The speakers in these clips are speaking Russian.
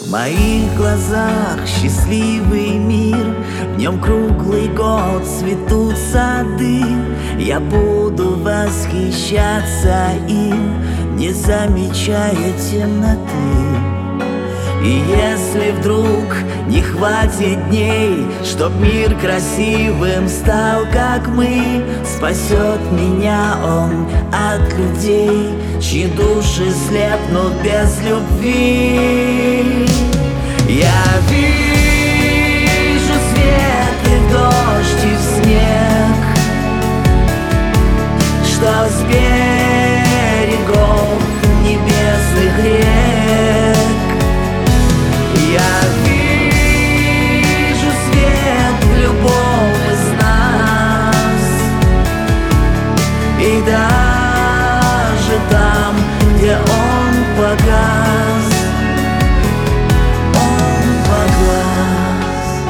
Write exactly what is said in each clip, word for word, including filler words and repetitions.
В моих глазах счастливый мир, в нем круглый год цветут сады. Я буду восхищаться им, не замечая темноты. И если вдруг не хватит дней, чтоб мир красивым стал, как мы, спасет меня он от людей, чьи души слепнут без любви. Я вижу свет и в дождь, и в снег, что с берегов небесных рек. Я вижу свет в любом из нас, и даже там, где он погас, он погас.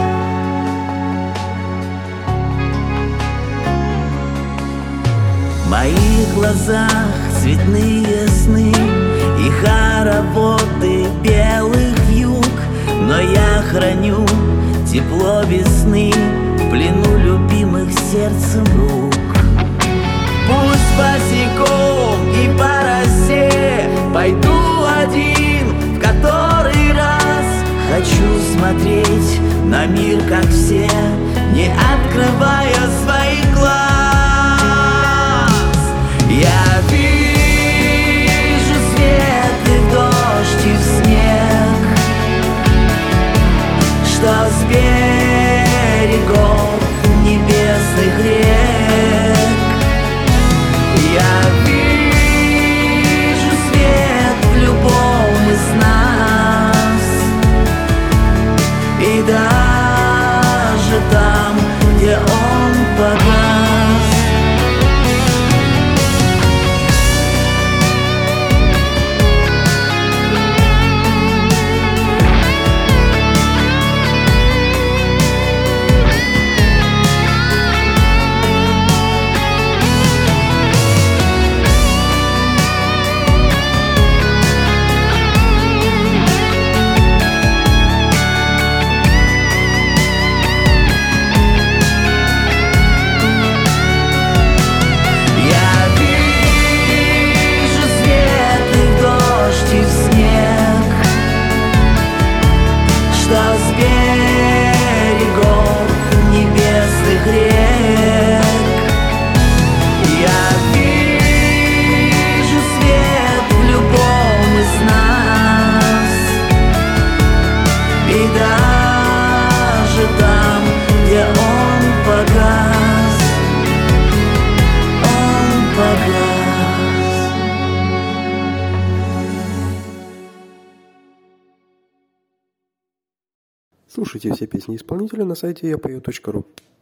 В моих глазах цветные сны и хороводы белых вьюг, но я храню тепло весны в плену любимых сердцем рук. Пусть босиком и по росе пойду один в который раз. Хочу смотреть на мир, как все, не открывая своих глаз. Я вижу свет и в дождь, и в снег, что с берегов небесных рек. Я вижу свет в любом из нас, и даже там, где он погас. Слушайте все песни исполнителя на сайте я пою точка ру.